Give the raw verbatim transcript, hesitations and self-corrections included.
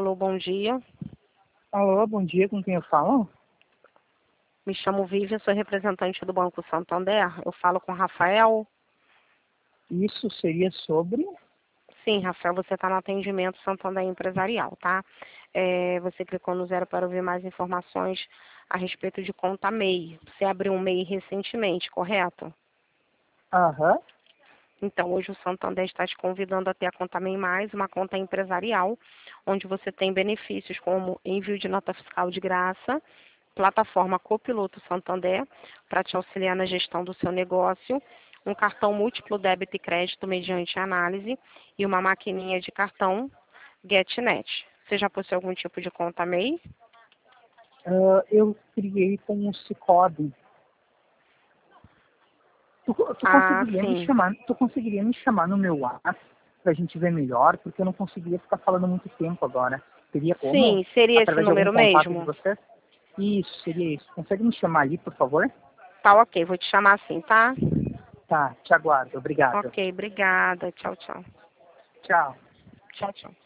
Alô, bom dia. Alô, bom dia, com quem eu falo? Me chamo Vivian, sou representante do Banco Santander. Eu falo com o Rafael. Isso seria sobre... Sim, Rafael, você está no atendimento Santander Empresarial, tá? É, você clicou no zero para ouvir mais informações a respeito de conta M E I. Você abriu um M E I recentemente, correto? Aham. Então, hoje o Santander está te convidando a ter a conta M E I Mais, uma conta empresarial, onde você tem benefícios como envio de nota fiscal de graça, plataforma Copiloto Santander, para te auxiliar na gestão do seu negócio, um cartão múltiplo débito e crédito mediante análise e uma maquininha de cartão GetNet. Você já possui algum tipo de conta M E I? Ah, eu criei com o Cicobi. Tu, tu Ah, conseguiria me sim. chamar, tu conseguiria me chamar no meu WhatsApp pra gente ver melhor, porque eu não conseguiria ficar falando muito tempo agora. Teria como? Sim, seria esse Através de algum número contato de mesmo? você? Isso, seria isso. Consegue me chamar ali, por favor? Tá ok, vou te chamar assim, tá? Tá, te aguardo. Obrigado. Ok, obrigada. Tchau, tchau. Tchau. Tchau, tchau.